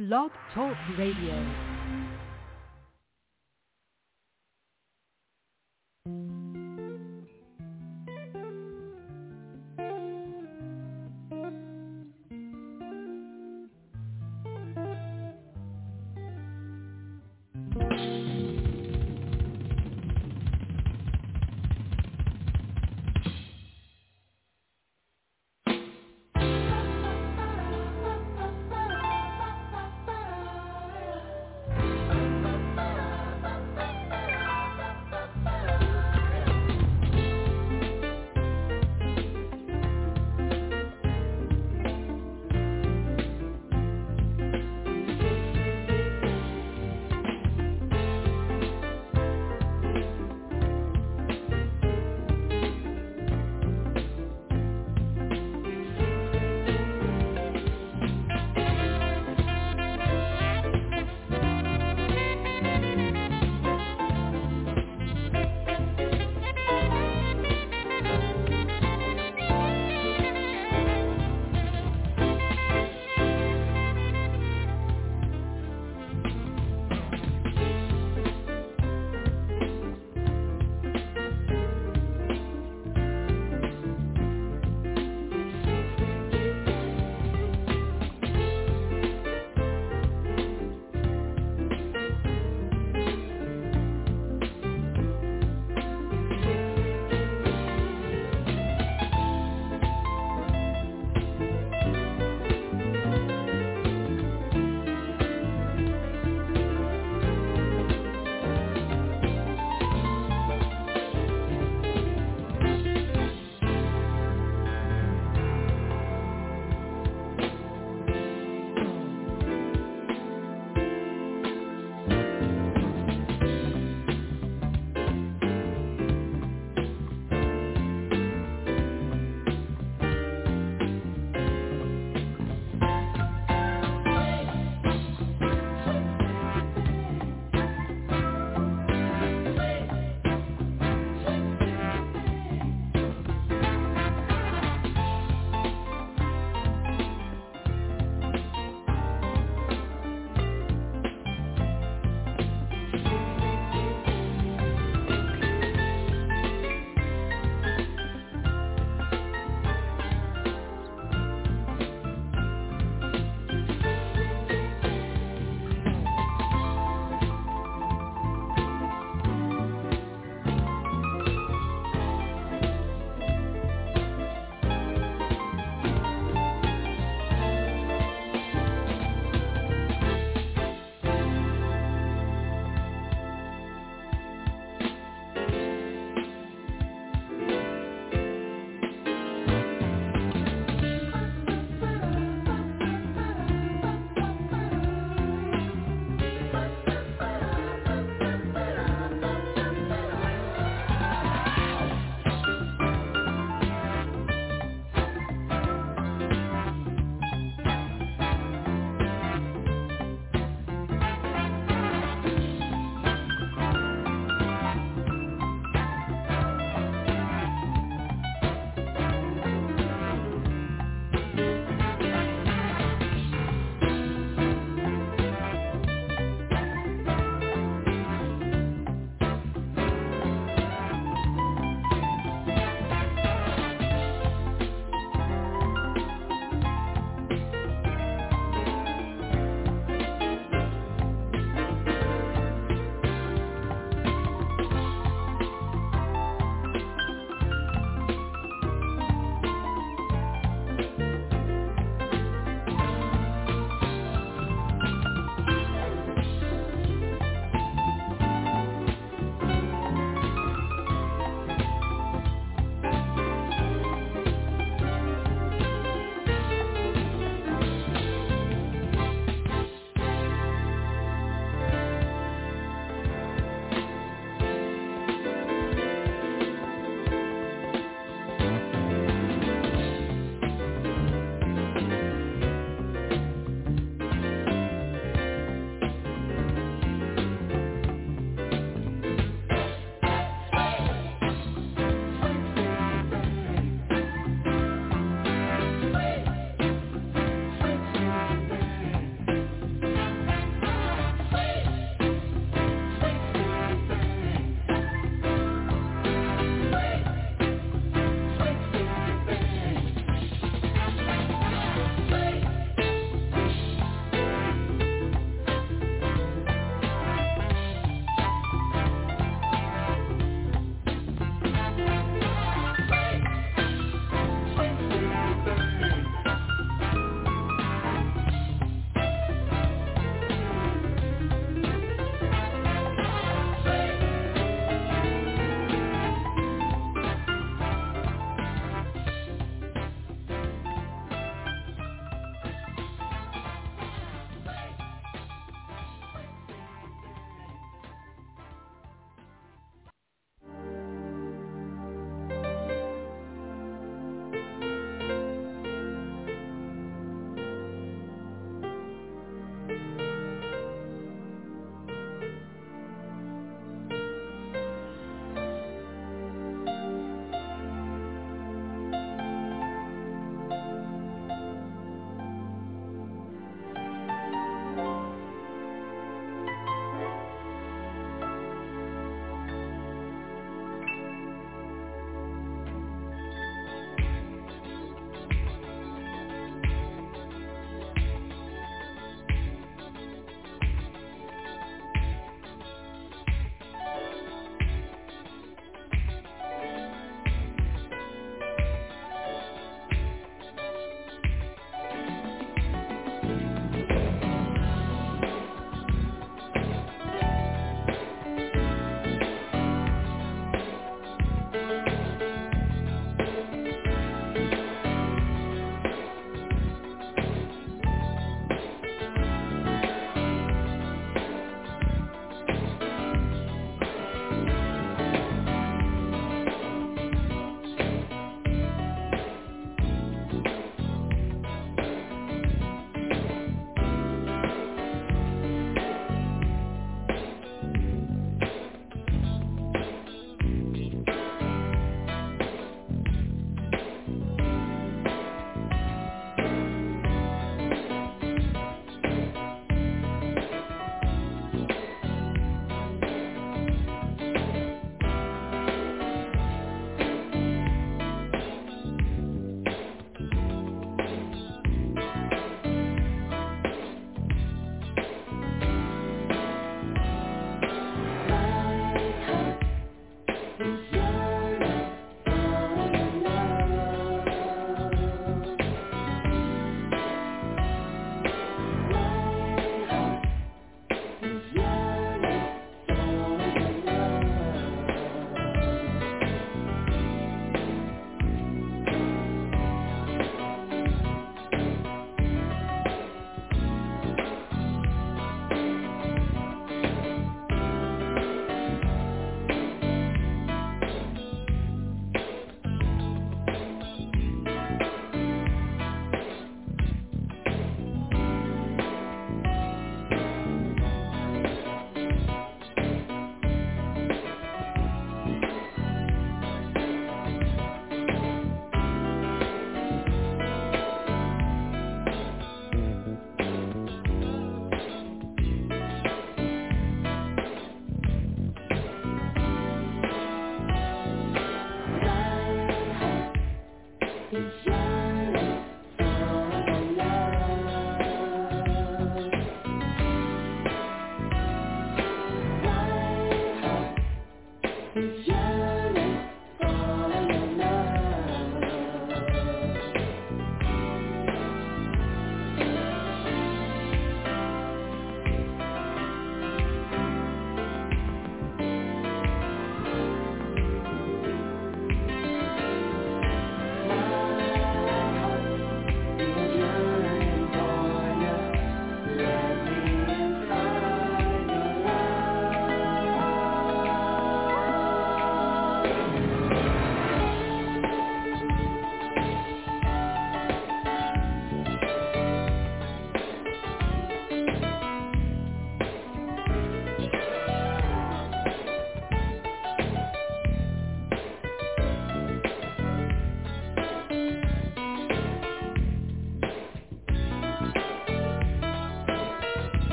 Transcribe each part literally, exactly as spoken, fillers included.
Blog Talk Radio.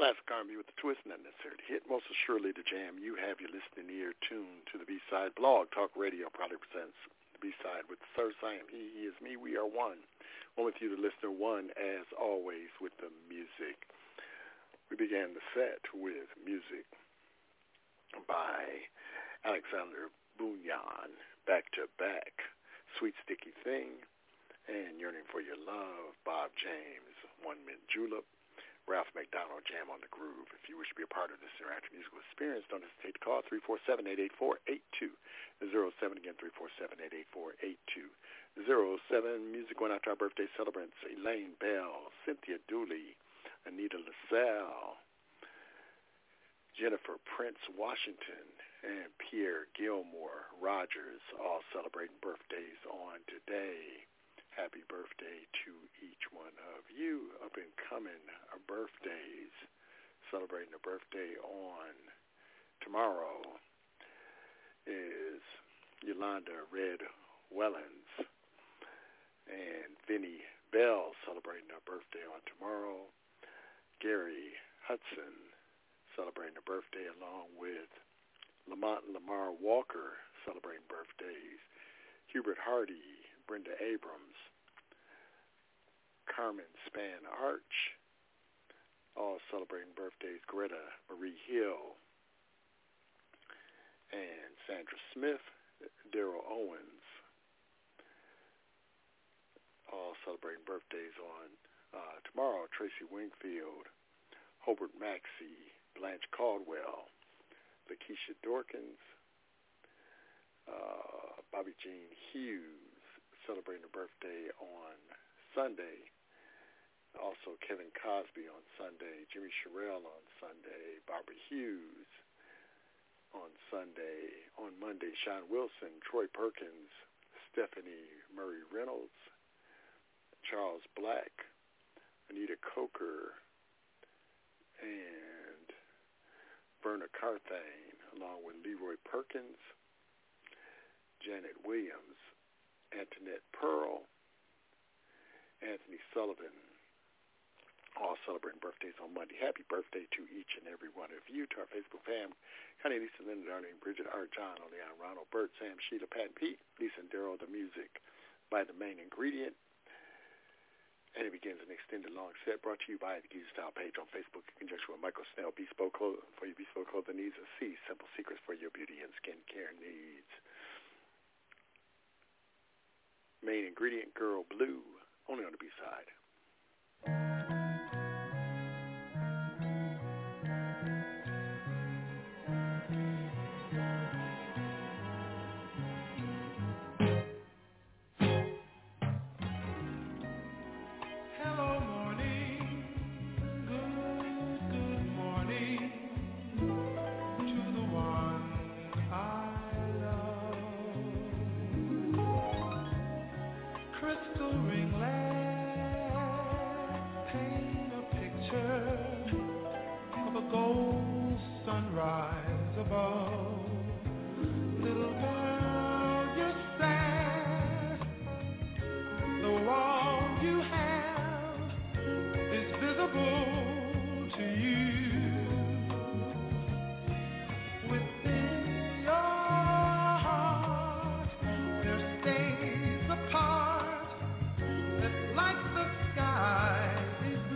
Classic R and B with the twist, not necessarily hit. Most assuredly the jam. You have your listening ear tuned to the B-Side. Blog Talk Radio proudly presents the B-Side with Sir I am he, he is me, we are one. One with you, the listener, one as always with the music. We began the set with music by Alexander Bunyan, Back to Back, Sweet Sticky Thing, and Yearning for Your Love, Bob James, One Mint Julep, Ralph McDonald, Jam on the Groove. If you wish to be a part of this interactive musical experience, don't hesitate to call three four seven, eight eight four, eight two zero seven. Again, three four seven, eight eight four, eight two zero seven. Music going out to our birthday celebrants, Elaine Bell, Cynthia Dooley, Anita LaSalle, Jennifer Prince Washington, and Pierre Gilmore Rogers, all celebrating birthdays on today. Happy birthday to each one of you. Up and coming birthdays, celebrating a birthday on tomorrow is Yolanda Red Wellens and Vinnie Bell, celebrating a birthday on tomorrow. Gary Hudson, celebrating a birthday along with Lamont Lamar Walker, celebrating birthdays. Hubert Hardy, Brenda Abrams, Carmen Span Arch, all celebrating birthdays. Greta Marie Hill and Sandra Smith, Daryl Owens, all celebrating birthdays on uh, tomorrow. Tracy Wingfield, Hobart Maxey, Blanche Caldwell, Lakeisha Dorkins, uh, Bobby Jean Hughes, celebrating a birthday on Sunday. Also Kevin Cosby on Sunday, Jimmy Sherrill on Sunday, Barbara Hughes on Sunday. On Monday, Sean Wilson, Troy Perkins, Stephanie Murray Reynolds, Charles Black, Anita Coker, and Verna Carthane, along with Leroy Perkins, Janet Williams, Antoinette Pearl, Anthony Sullivan, all celebrating birthdays on Monday. Happy birthday to each and every one of you. To our Facebook fam, Connie, Lisa, Linda, Darlene, Bridget, Art, John, Oleana, Ronald, Bert, Sam, Sheila, Pat, and Pete, Lisa and Daryl, the music by The Main Ingredient. And it begins an extended long set brought to you by the Geezer Style page on Facebook in conjunction with Michael Snell, Bespoke Clothing for your bespoke clothing needs, and C, Simple Secrets for your beauty and skincare needs. Main Ingredient, Girl Blue, only on the B-Side.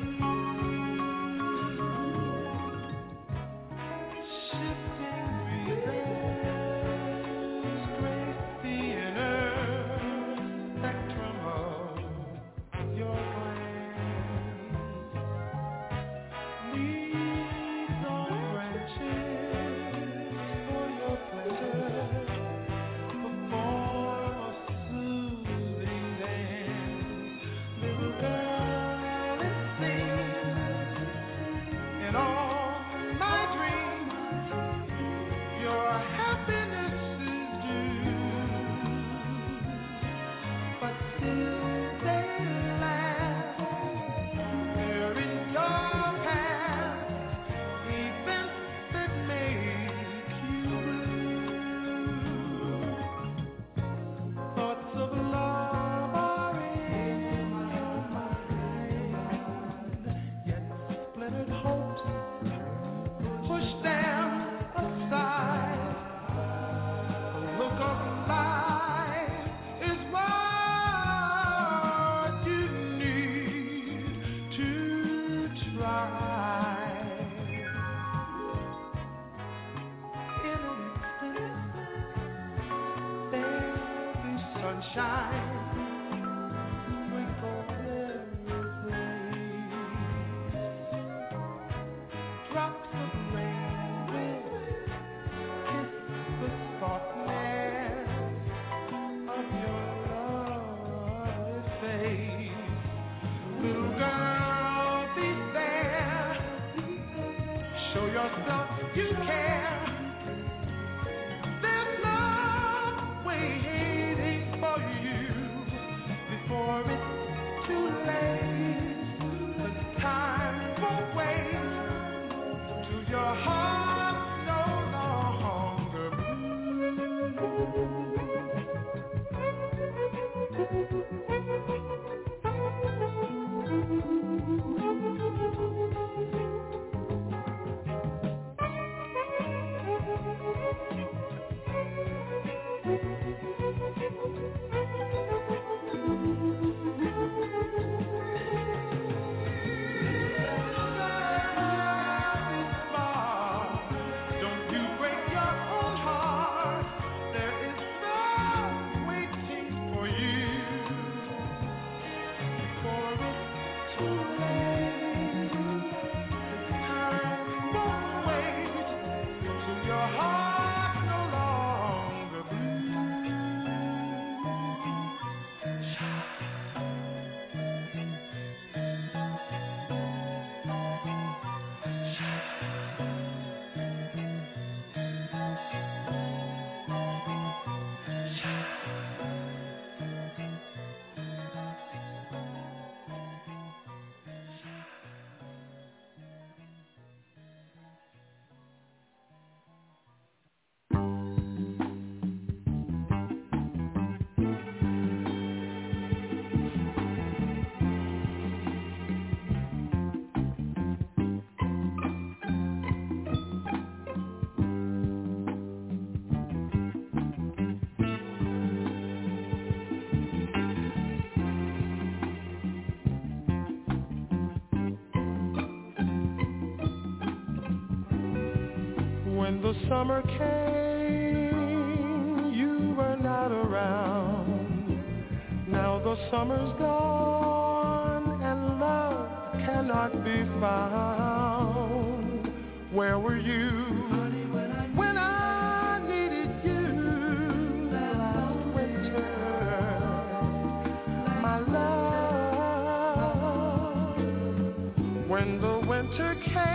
Shifting When the summer came, you were not around. Now the summer's gone and love cannot be found. Where were you when I needed you last winter, my love? When the winter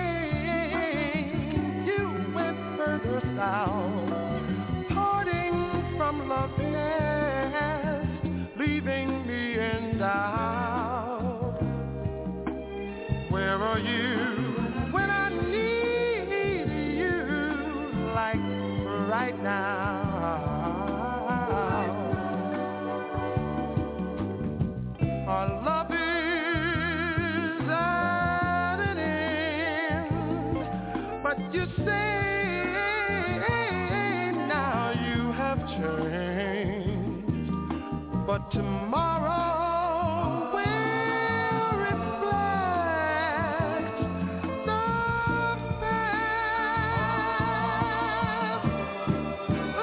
came, you went further south, parting from love's nest, leaving me in doubt. Where are you when I need you, like right now? Our love is at an end, but you say now you have changed. But tomorrow will reflect the past.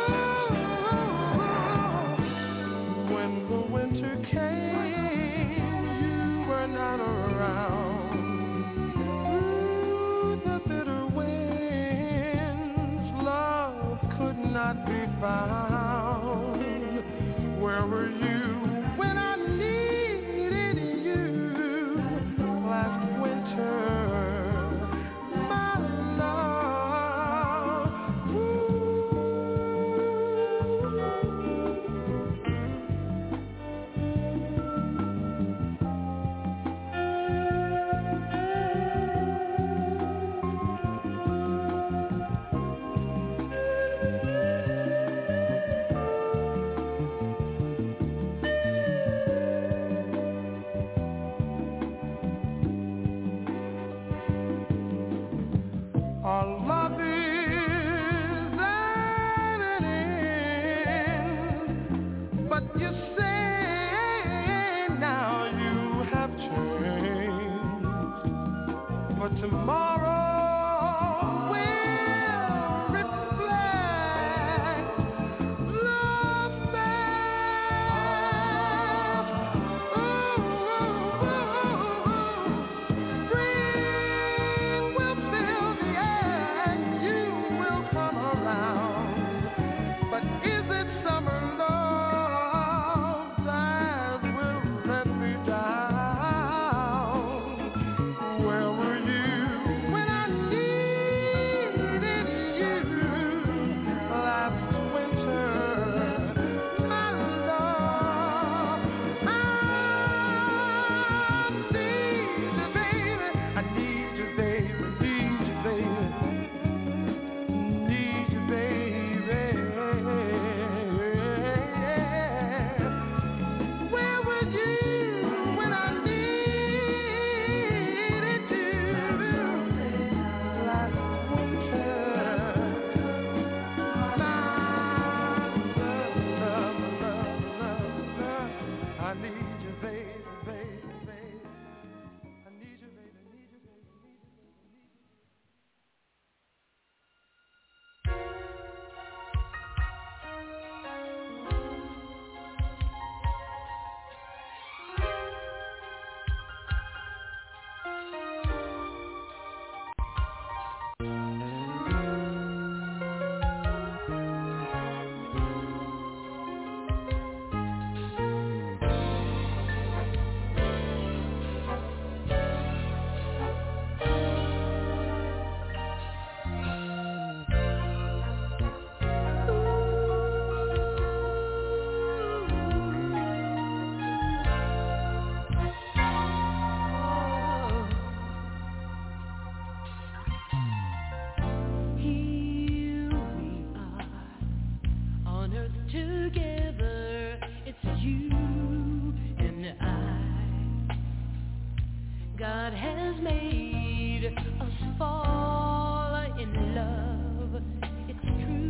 what has made us fall in love. It's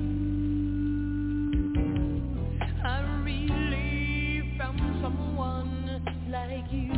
true. I really found someone like you.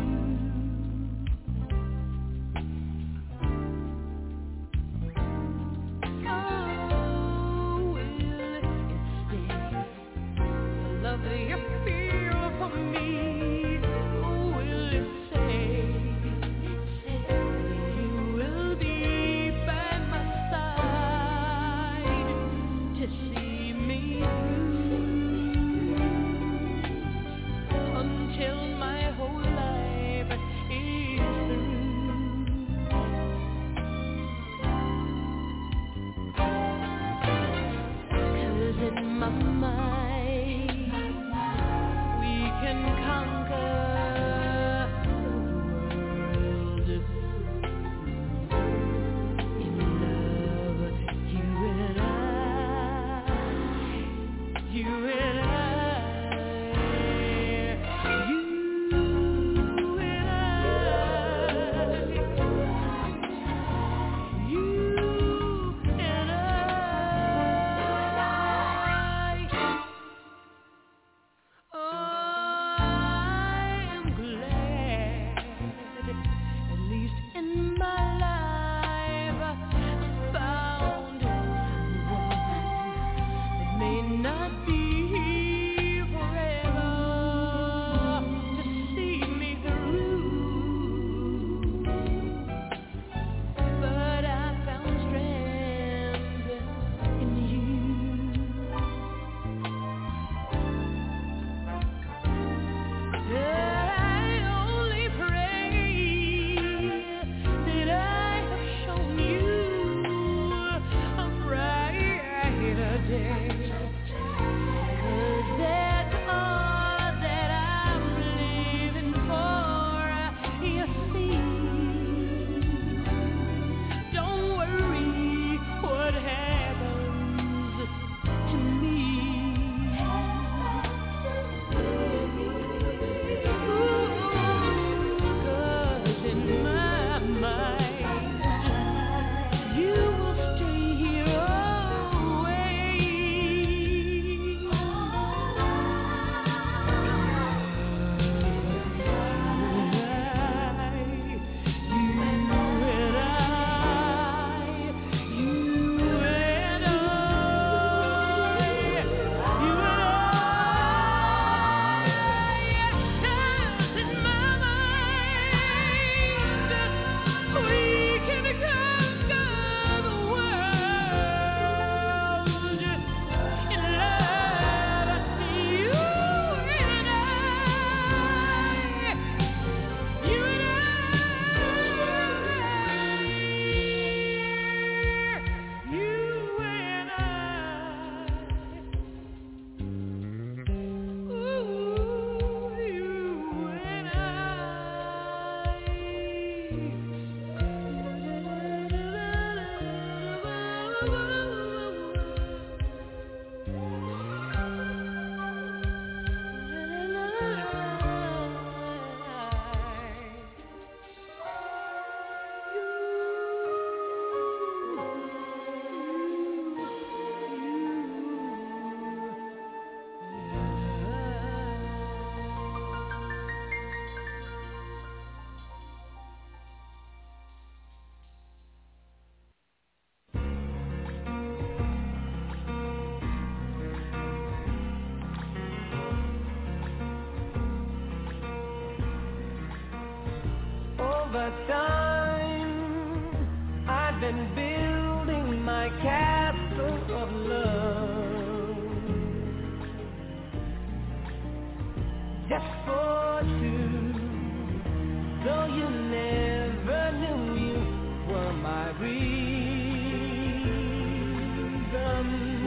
Over time, I've been building my castle of love, just for two. Though you never knew you were my reason,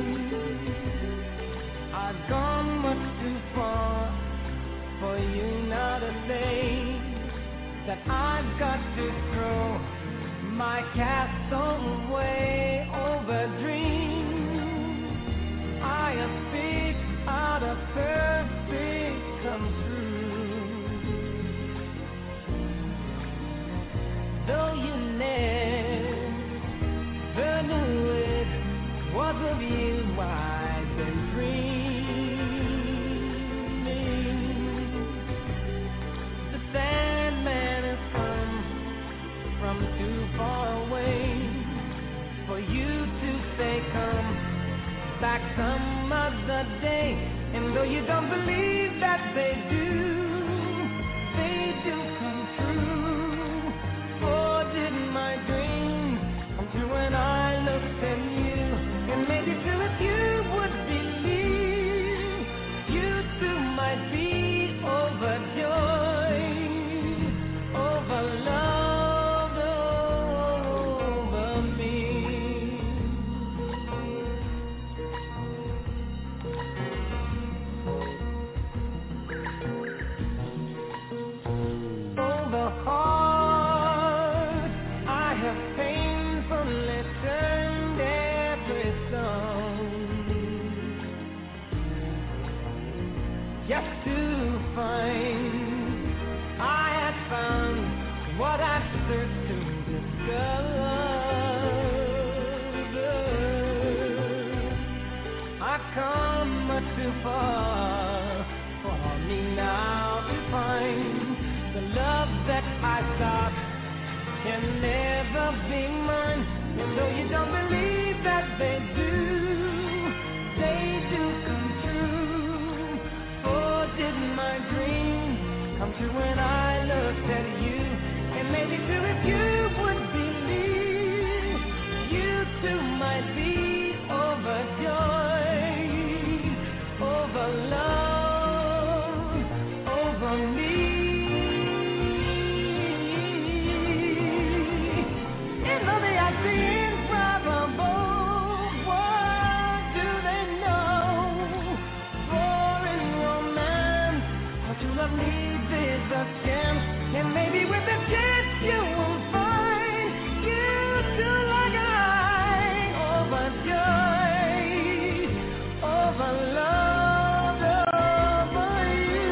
I've gone much too far for you now to say that I've got to throw my castle away over dreams. I have picked out a perfect come true. that I thought can never be mine. And though you don't believe that they do, they do come true. Oh, did my dream come true when I looked at you? And maybe too if you would believe, you too might be overjoyed over love, over me. And though they are improbable, what do they know? For in romance, what you love needs is a chance. And maybe with a chance you will find you too like I, overjoyed over love, over you.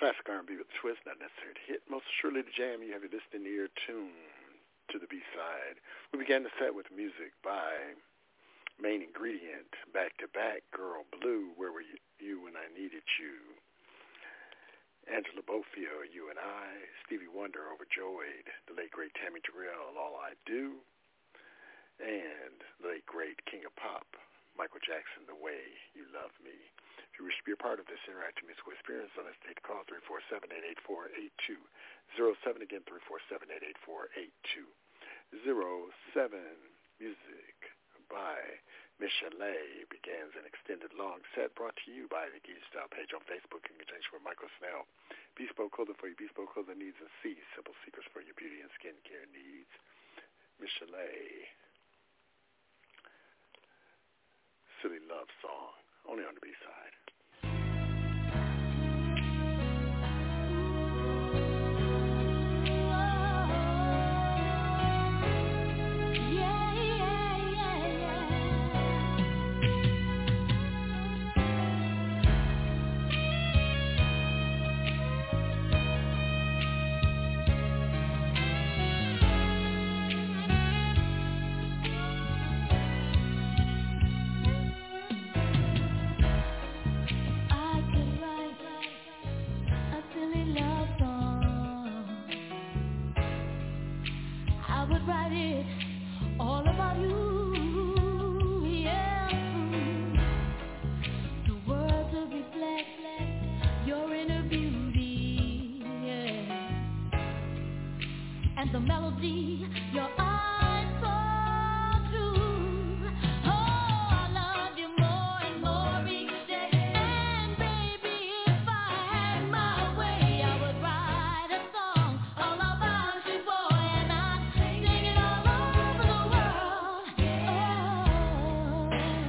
Classic R and B with a twist, not necessary to hit. Most surely the jam. You have your listening ear tuned to the B-side. We began the set with music by Main Ingredient, Back to Back, Girl Blue, Where Were You When I Needed You, Angela Bofield, You and I, Stevie Wonder, Overjoyed, the late great Tammy Terrell, All I Do, and the late great King of Pop, Michael Jackson, The Way You Love Me. If you wish to be a part of this interactive musical experience, let us take the call three four seven, eight eight four, eight two zero seven. Again, three four seven, eight eight four, eight two zero seven. Music by Michelet begins an extended long set brought to you by the Geek Style page on Facebook in conjunction with Michael Snell. Bespoke clothing for your bespoke clothing needs, and C, simple secrets for your beauty and skincare needs. Michelet. Silly love song, only on the B-side. The melody, your eyes so true. Oh, I love you more and more each day. And baby, if I had my way, I would write a song all about you, boy, and I'd sing it all over the world. Oh, do, do, do, do.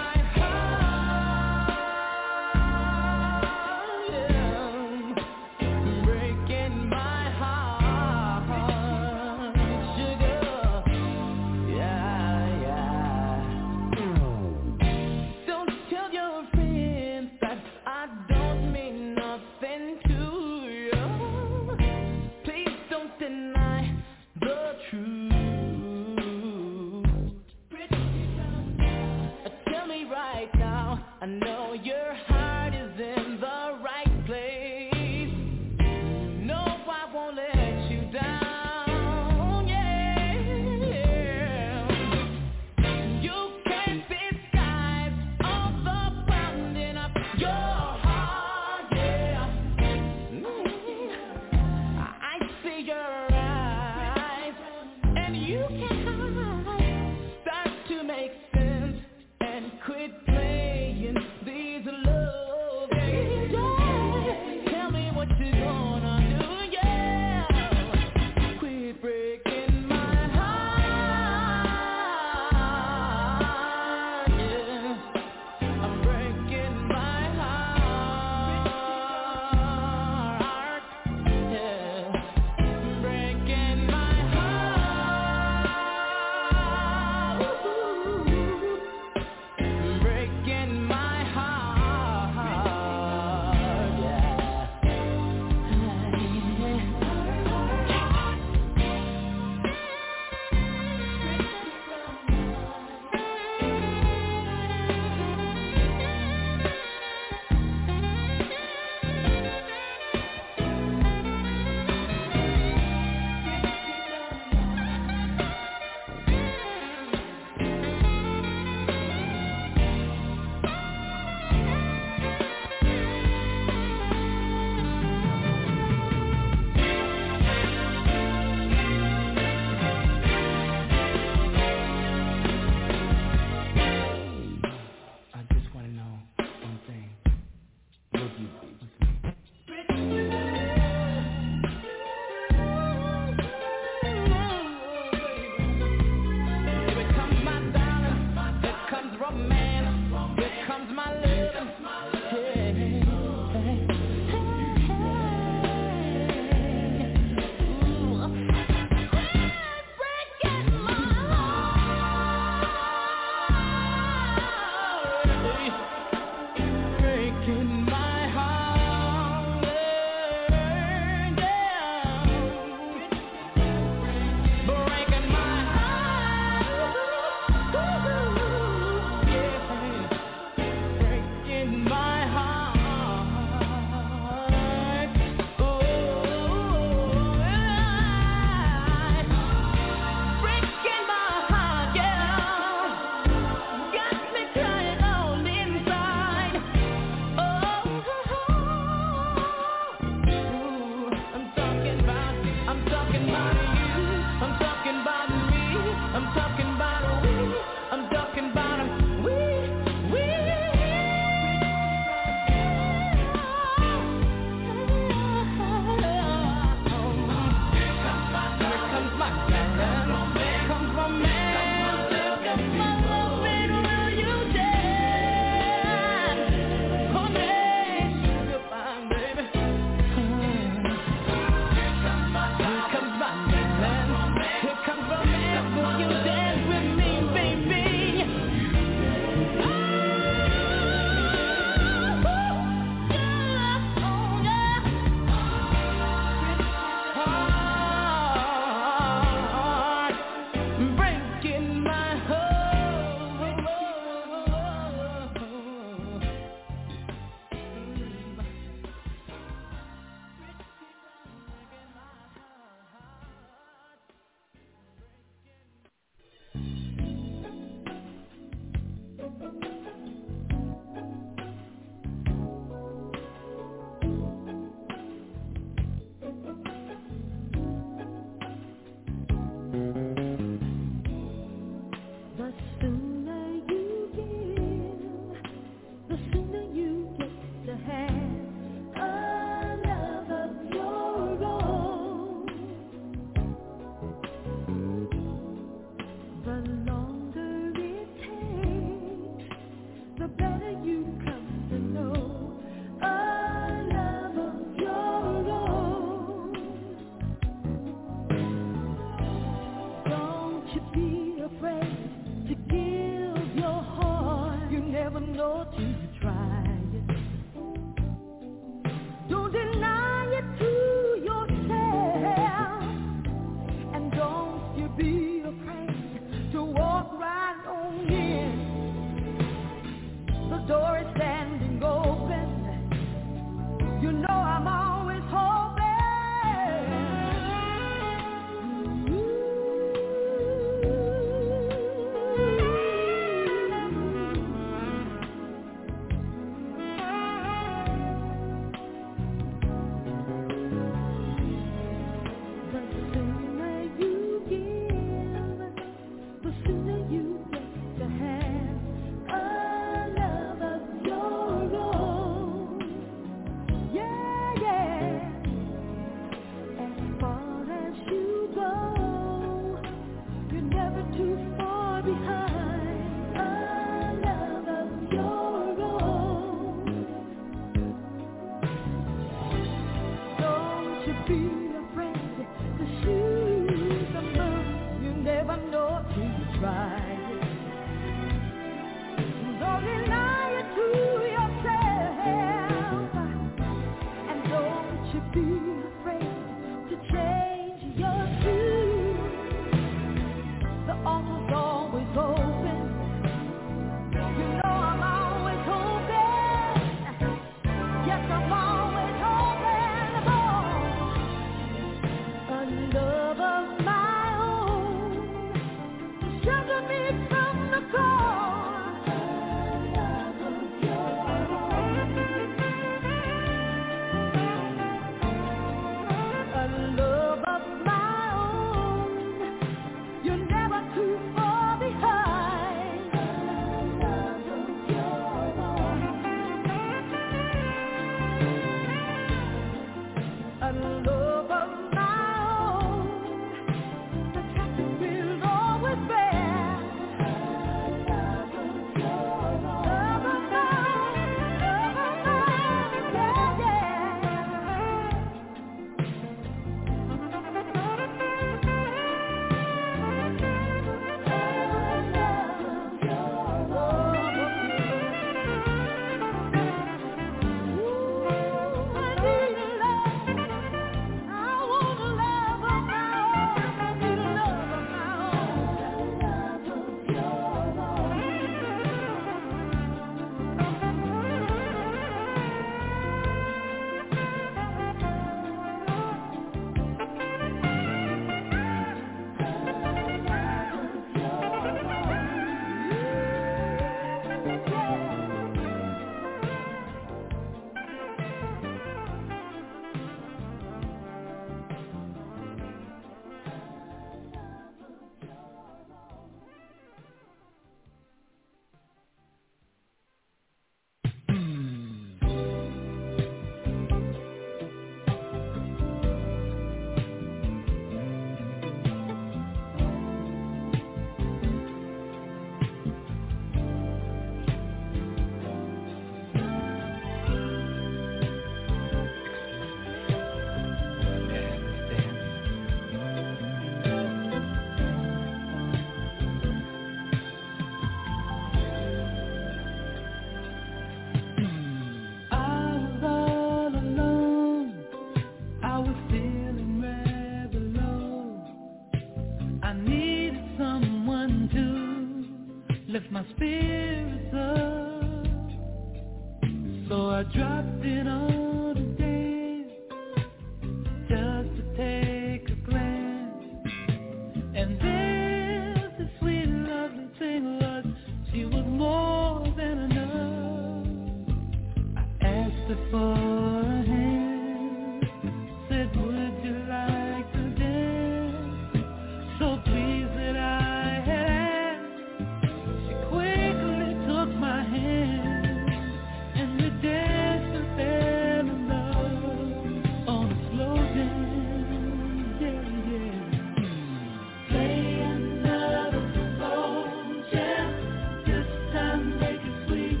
someone to lift my spirits up. So I dropped it on today, just to take a glance. And then the sweet, lovely thing was, she was more than enough. I asked her for a hand, said, would you like to dance? So pleased that I had asked, she quickly took my hand, and we danced and fell in love on a slow dance, yeah, yeah. Play another slow jam, this time make it sweet.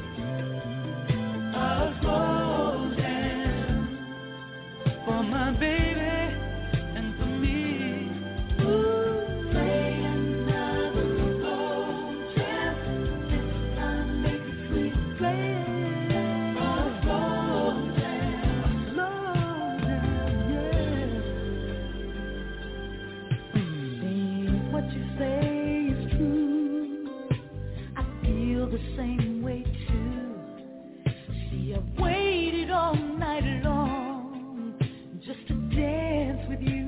A slow jam for my baby and for me. Ooh, play another slow jam, this time make it sweet. Play a slow jam, a slow jam, yeah. Babe, what you say is true. I feel the same way too. See, I've waited all night long just to dance with you.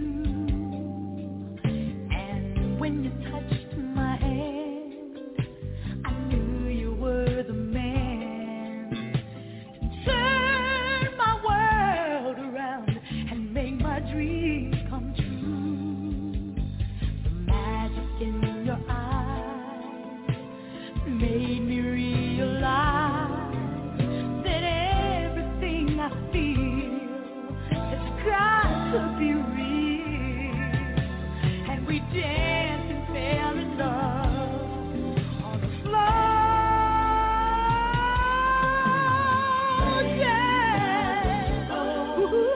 And when you touched my hand, I knew you were the man to turn my world around and make my dreams come true. The magic in your eyes made me realize that everything I feel has got to be real. And we danced and fell in love on the floor. Yeah. Ooh,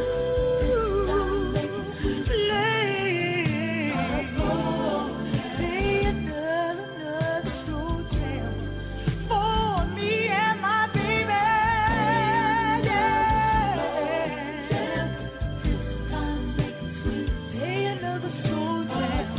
play, play another slow jam for me and my baby. Yeah. Play another slow jam.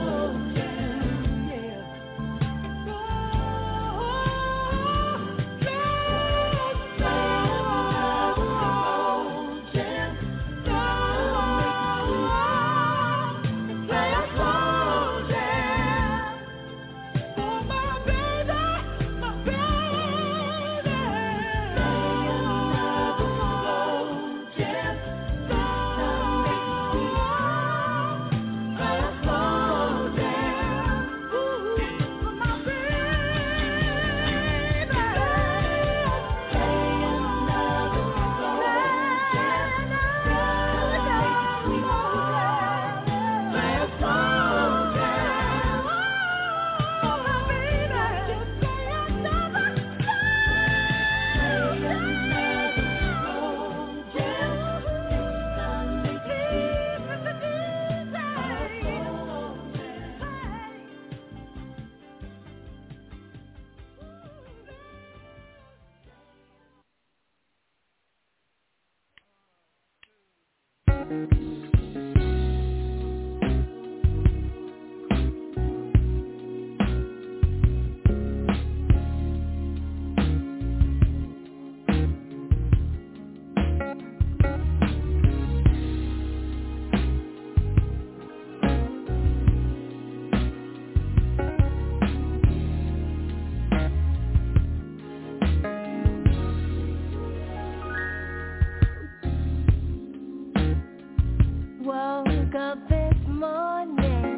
Woke up this morning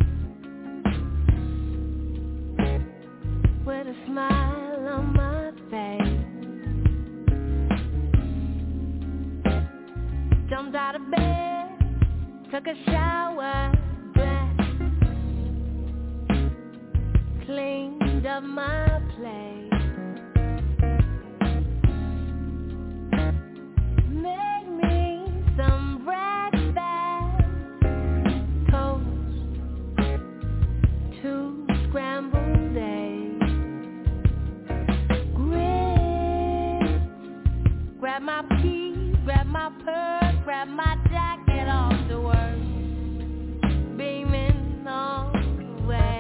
with a smile on my face. Jumped out of bed, took a shower, dressed, cleaned up my place. Made me some breakfast, toast, two scrambled eggs, grits. Grab my keys, grab my purse, grab my jacket off to work, beaming all the way.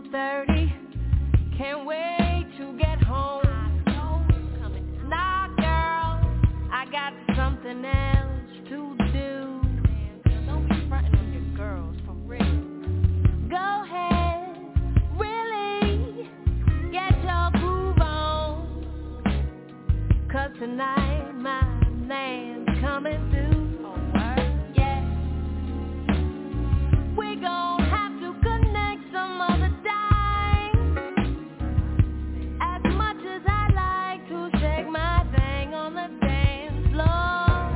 thirty. Can't wait to get home. Nah, girl, I got something else to do. Don't be frontin' on your girls, for real. Go ahead, really get your groove on. 'Cause tonight my man's coming through. Oh, word? Yeah. We gon' have to connect some other time. As much as I like to shake my thing on the dance floor,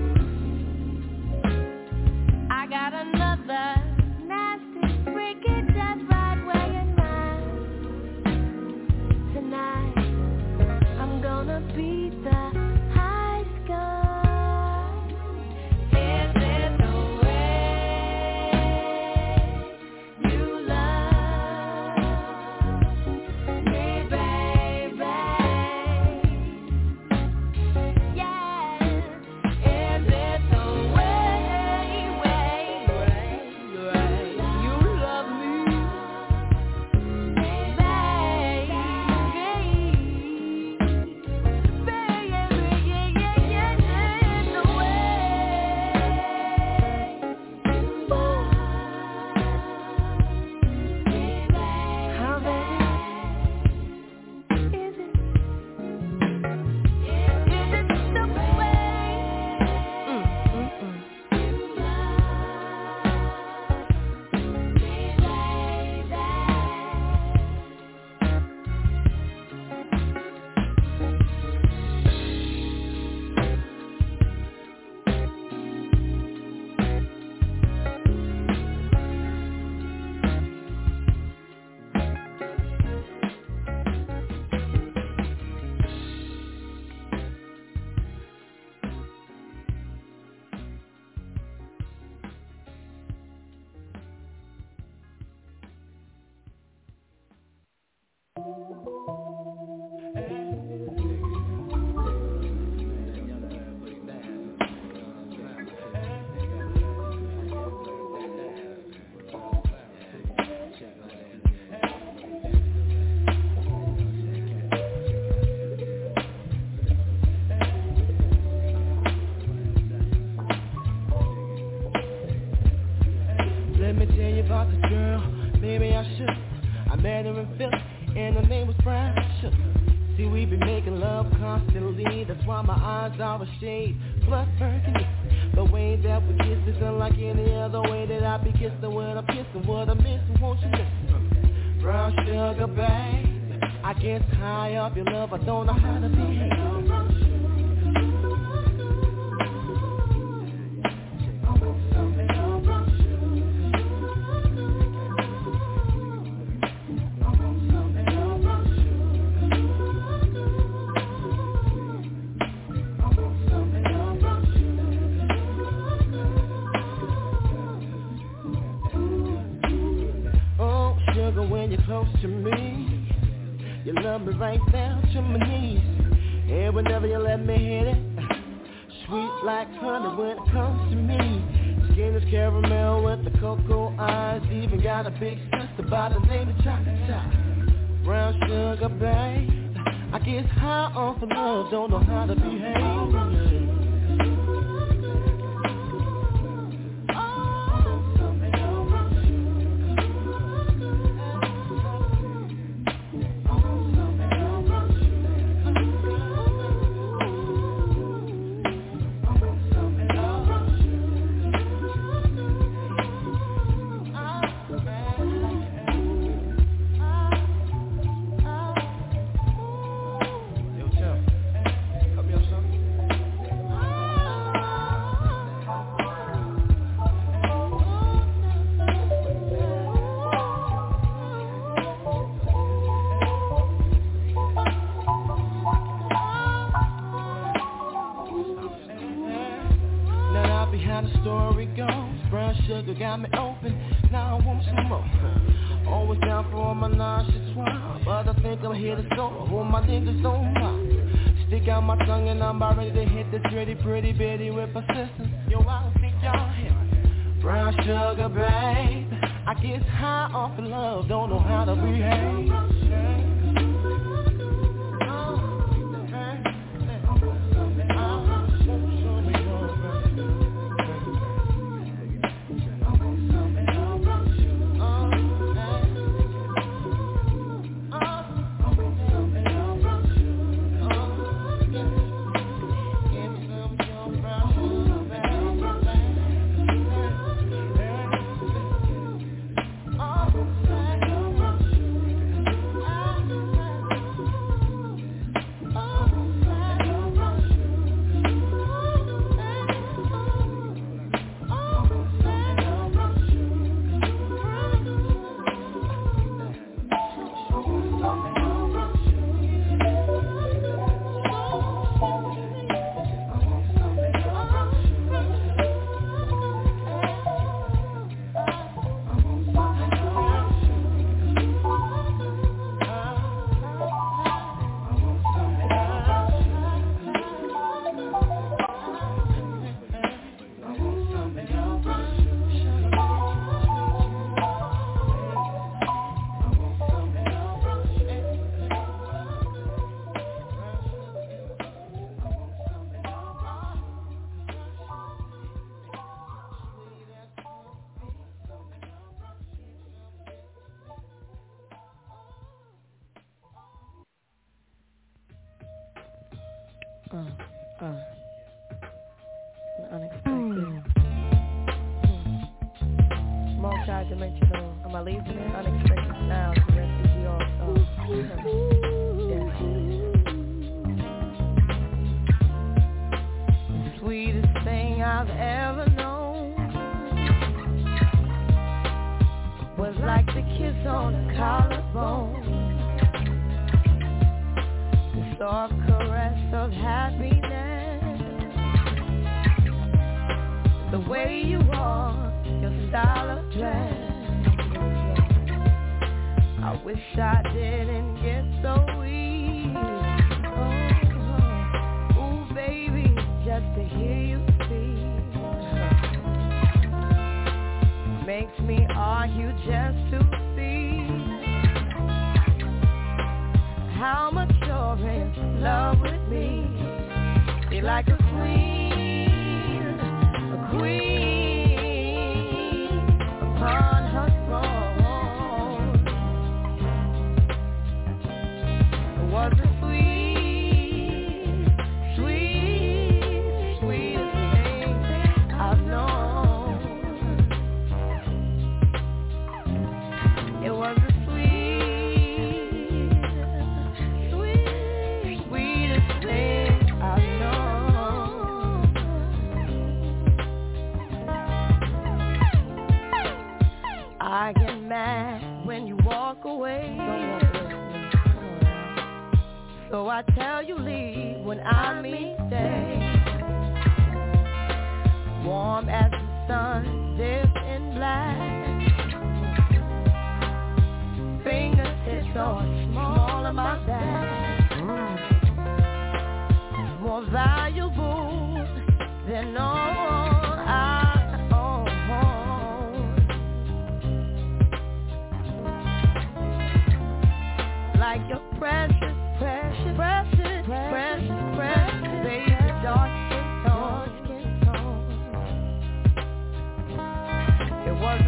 I got another nasty, freaky, just right where you're not. Tonight, I'm gonna beat the high score. Is it the way you love me, baby? Yes. Is it the way, way, way, way you love me, baby? Let me tell you about this girl, maybe I should. I met her in Philly, and her name was Brian Shook. See, we be making love constantly, that's why my eyes are a shade blood burgundy. The way that we kiss is unlike any other way that I be kissing when I'm kissing. What I'm missing, won't you listen? Brown sugar, babe, I guess high up your love, I don't know how to behave. When you're close to me, you love me right down to my knees. And whenever you let me hit it, sweet like honey when it comes to me. Skin is caramel with the cocoa eyes. Even got a big sister by the name of Chocolate Top. Brown sugar, babe, I get high off of love, don't know how to behave. Got me open, now I want some more. Always down for my nonchalant, but I think I'm here to go. Hold my niggas on my. Stick out my tongue and I'm about ready to hit this pretty, pretty bitty with persistence. Yo, I don't think y'all hear me. Brown sugar, babe, I get high off of love, don't know how to behave. Uh, uh, unexpected. Mm. Mm. Multi-dimensional. Am I leaving it? Unexpected sounds. The rest is yours. Oh, yeah. The sweetest thing I've ever known was like the kiss on a collarbone. The soft caress of happiness, the way you walk, your style of dress. I wish I didn't get so weak. Oh, ooh, baby, just to hear you speak makes me argue just to see how much you're in love with me. Be like a queen, a queen upon her throne. It was a sweet, sweet, sweetest thing I've known. It was a I get mad when you walk away. So I tell you leave when I mean stay. Warm as the sun, dipped in black. Fingertips on small of my back. More valuable than all I like your precious, precious, precious, precious, precious, baby, dark skin tone. It was a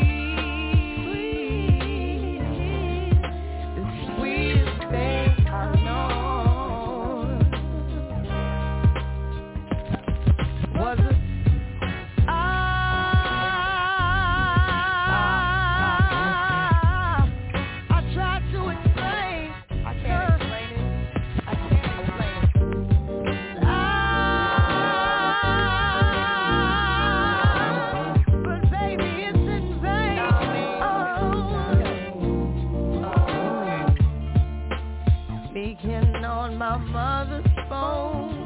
sweet, the sweetest thing I know. Was it? My mother's phone,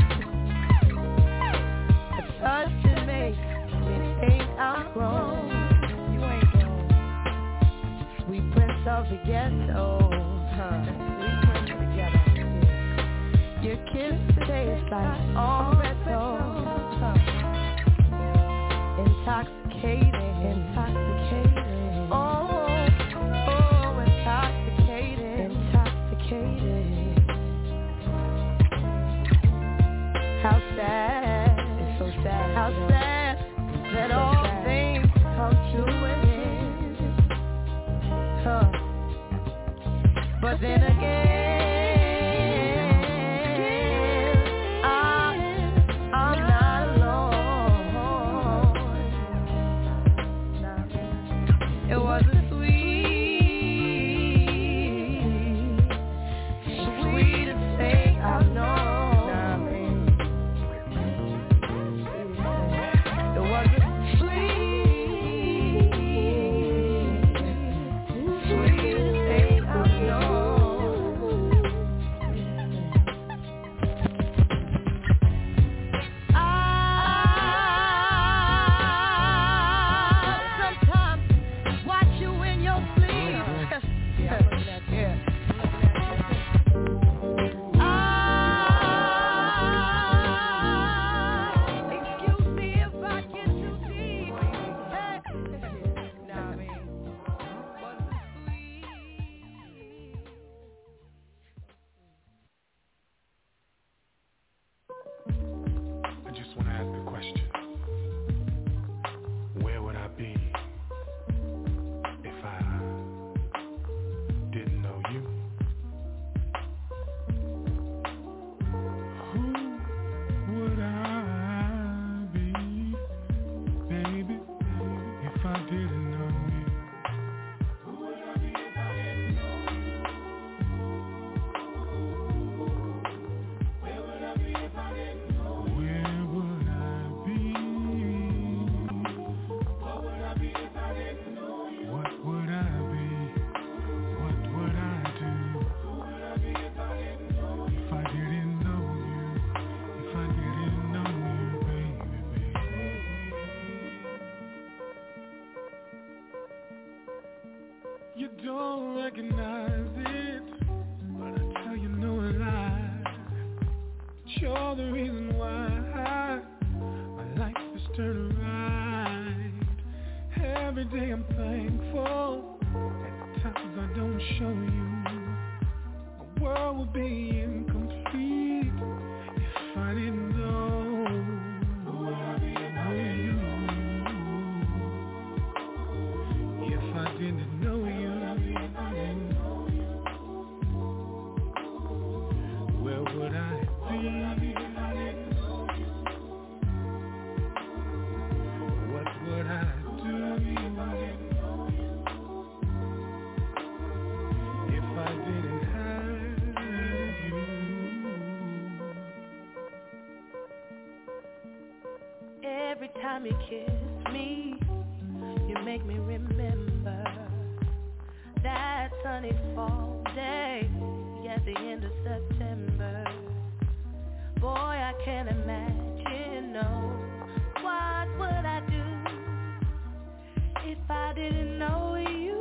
a touch that makes me think I'm grown. You ain't grown. Sweet prince of the ghetto, huh? Sweet prince of the ghetto. Your kiss tastes like Oretto, huh? Intoxicating, intoxicating. how sad that all things come to an end. Huh. But then again, time you kiss me, you make me remember that sunny fall day at the end of September. Boy, I can't imagine, no, what would I do if I didn't know you?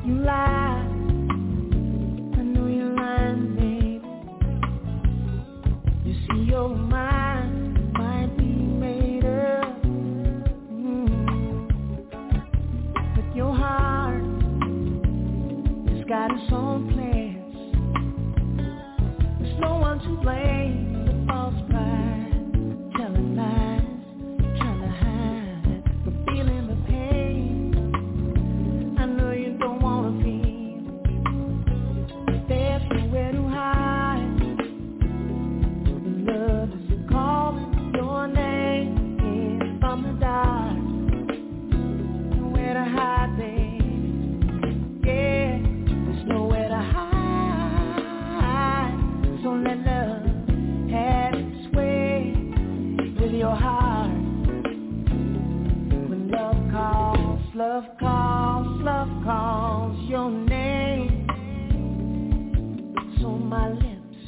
You lie, I know you're lying, babe. You see your mind might be made up, mm. But your heart has got its own plans. There's no one to blame but false pride, telling lies, trying to hide, but feeling the pain. I know you don't wanna feel, but there's nowhere to hide. Love is calling your name from the dark. Nowhere to hide, babe. Yeah, there's nowhere to hide. So let love have its way with your heart. When love calls, love calls, love calls your name. It's on my lips,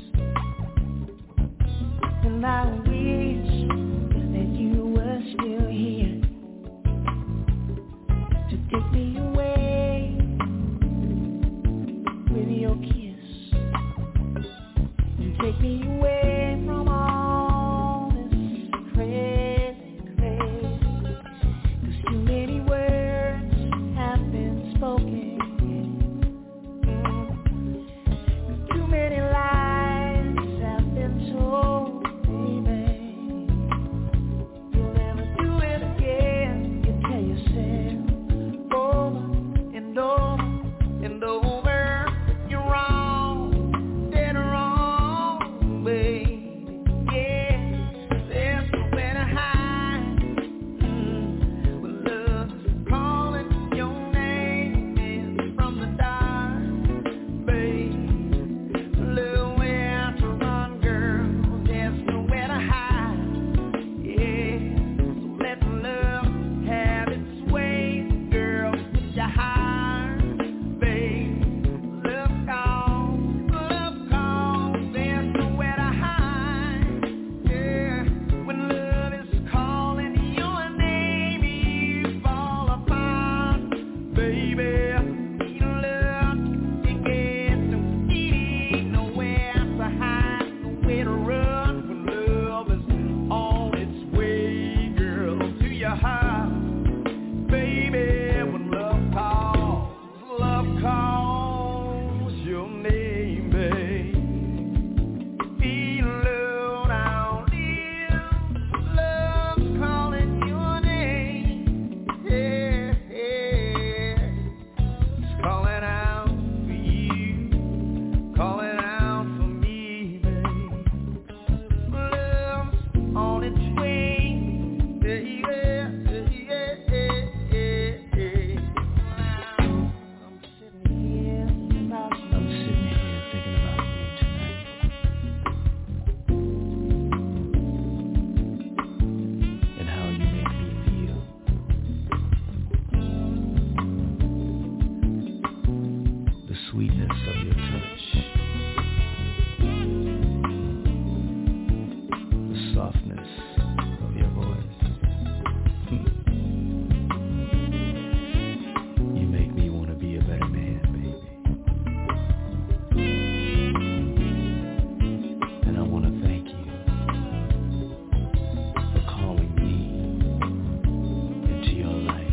and I wish that you were still here to take me away with your kiss, and take me away from all this crazy, crazy. 'Cause too many words have been spoken, mm. Too many lies have been told, baby. You'll never do it again. You tell yourself over and over and over you're wrong, dead wrong, baby. Yeah, there's nowhere to hide. Mm. When love's calling your name from the dark, baby. Nowhere to run, girl. There's nowhere to hide. Yeah, so let love have its way, girl. With your heart, babe. Love calls, love calls. There's nowhere to hide. Yeah, when love is calling your name, you fall apart, baby. Need love to get to need nowhere to hide, nowhere to run. When love is on its way, girl, to your heart, baby. When love calls, love calls your name, babe. Feel love down here. Love's calling your name. Yeah, yeah. It's calling out for you, calling out for me, babe. Love's on its way. Yeah, yeah, yeah, yeah, yeah, yeah. I'm sitting here thinking about you. I'm sitting here thinking about you tonight. And how you make me feel. The sweetness of your touch. The softness of your voice. Hmm. You make me want to be a better man, baby. And I want to thank you for calling me into your life,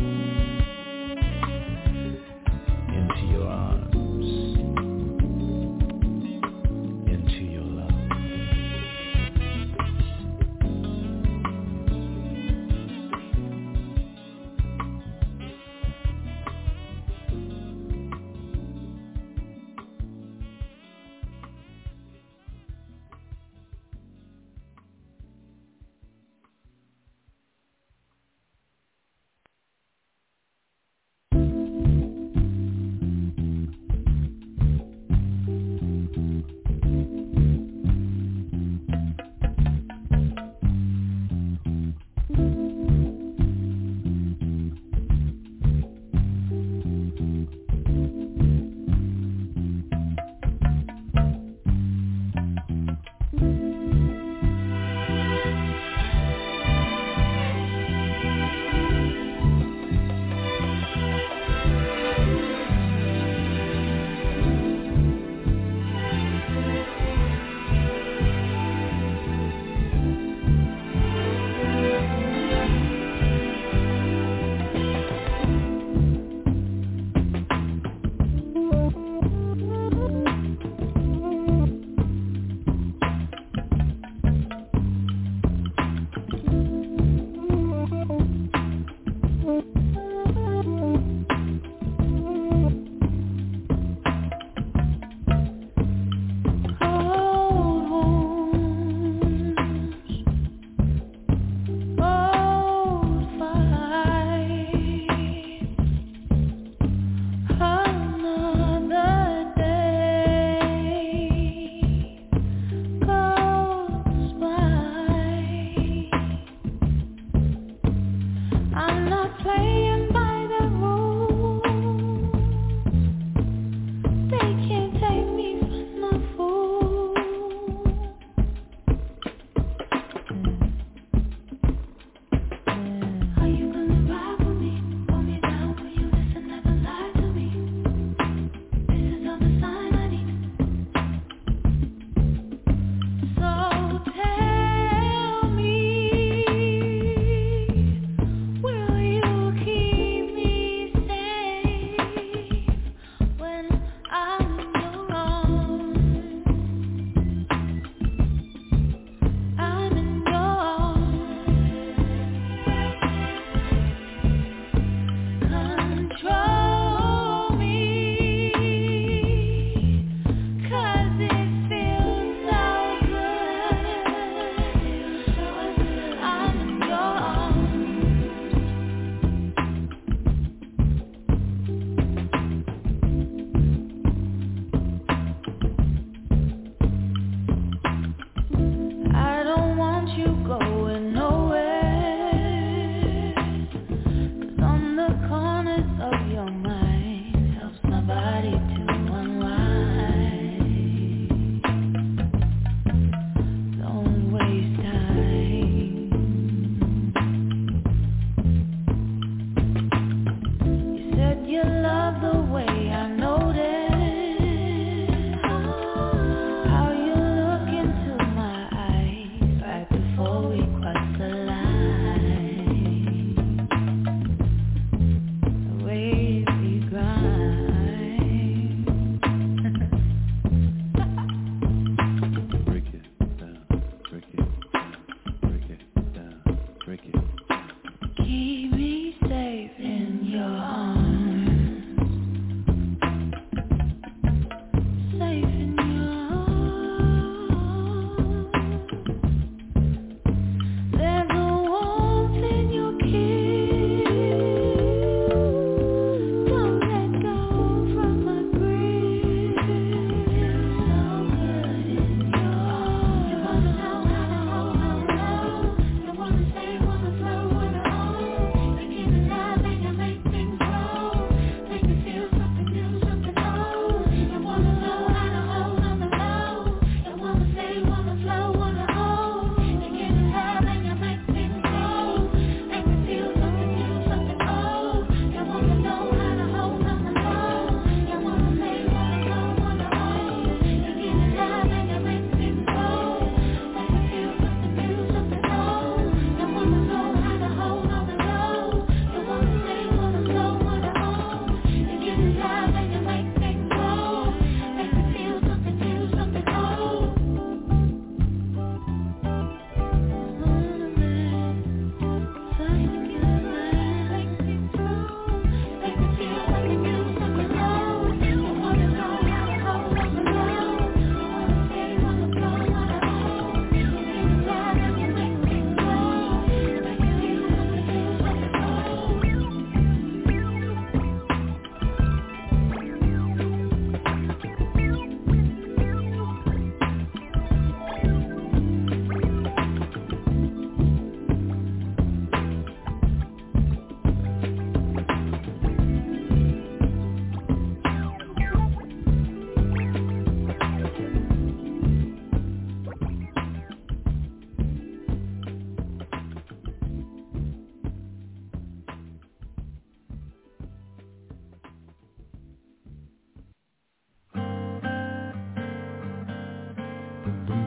into your arms.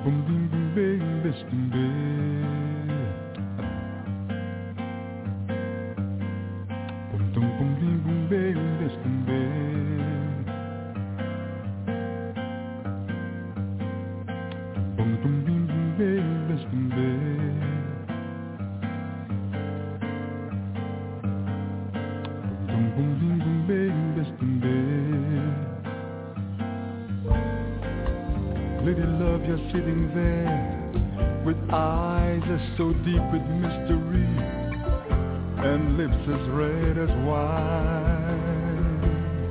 Lady love, you're sitting there with eyes as so deep with mystery and lips as red as wine.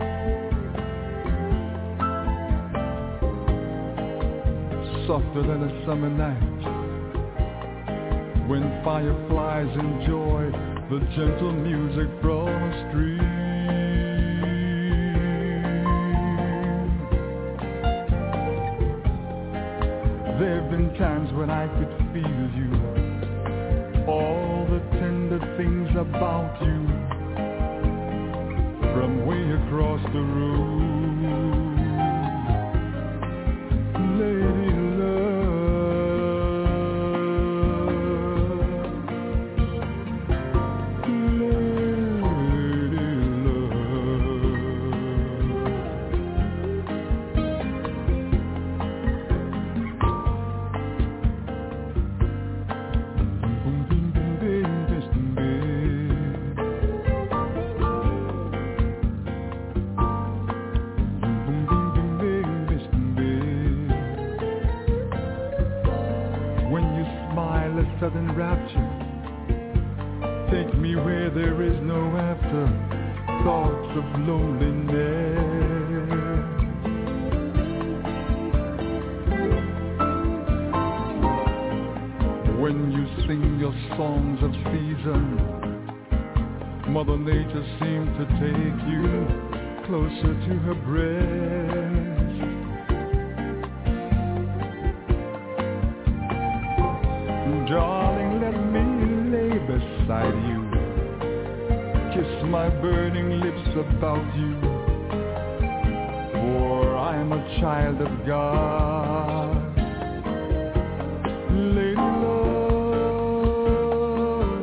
Softer than a summer night when fireflies enjoy the gentle music from a stream. There've been times when I could feel you, all the tender things about you, from way across the room. Lady sudden rapture, take me where there is no after thoughts of loneliness. When you sing your songs of season, Mother Nature seems to take you closer to her breast. Darling, let me lay beside you, kiss my burning lips about you, for I am a child of God. Lady love,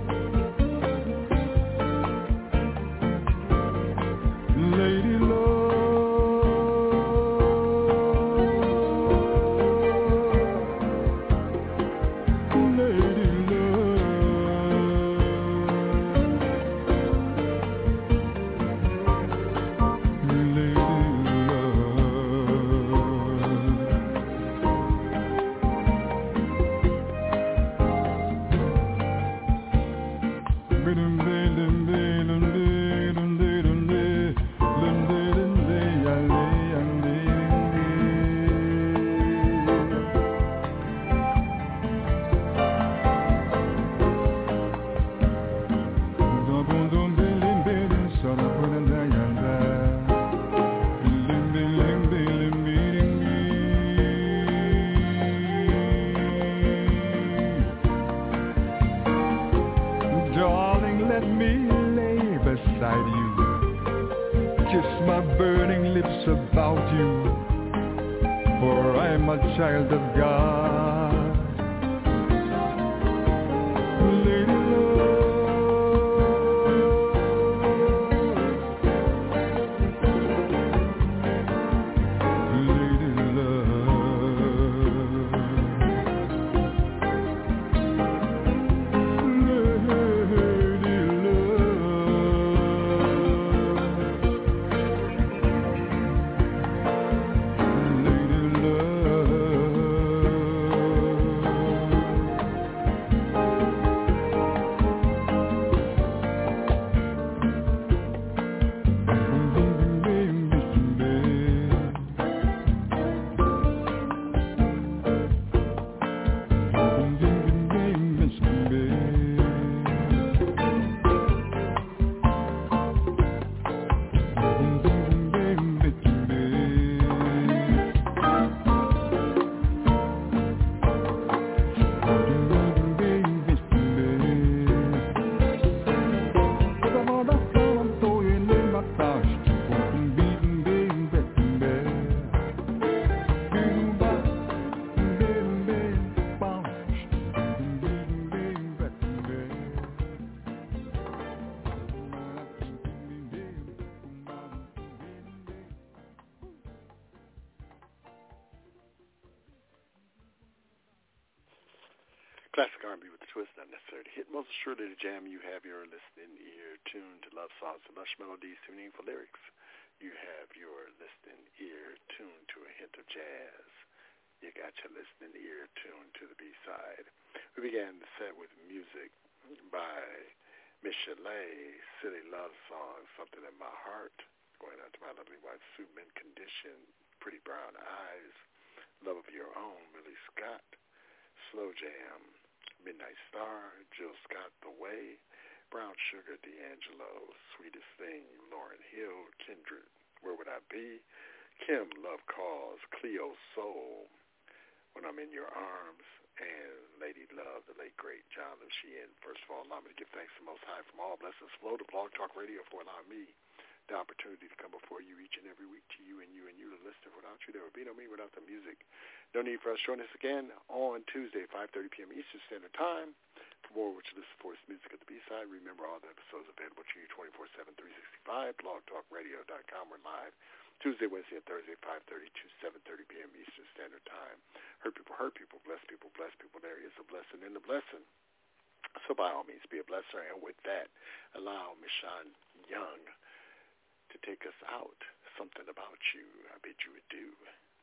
lady love. Child of God, lady love. Classic R and B with a twist, not necessarily hit. Most assuredly the jam. You have your listening ear tuned to love songs and lush melodies, tuning for lyrics. You have your listening ear tuned to a hint of jazz. You got your listening ear tuned to the B-side. We began the set with music by Miss Chalet, Silly Love Song, Something in My Heart, going out to my lovely wife, Sue Mint Condition, Pretty Brown Eyes, Love of Your Own, Millie Scott, Slow Jam, Midnight Star, Jill Scott, The Way, Brown Sugar, D'Angelo, Sweetest Thing, Lauryn Hill, Kindred, Where Would I Be, Kim, Love Calls, Cleo Soul, When I'm in Your Arms, and Lady Love, the late, great John Lucien. First of all, allow me to give thanks to the Most High from all blessings flow to Blog Talk Radio for allowing me the opportunity to come before you each and every week to you and you and you the listener. Without you, there would be no me without the music. No need for us. Join us again on Tuesday, five thirty p.m. Eastern Standard Time. For more, which listen for is music at the B-side. Remember, all the episodes available to you twenty-four seven, three sixty-five. blog talk radio dot com. We're live Tuesday, Wednesday, and Thursday, five thirty to seven thirty p.m. Eastern Standard Time. Hurt people, hurt people, bless people, bless people. There is a blessing in the blessing. So by all means, be a blesser. And with that, allow Michonne Young to take us out. Something About You. I bid you adieu.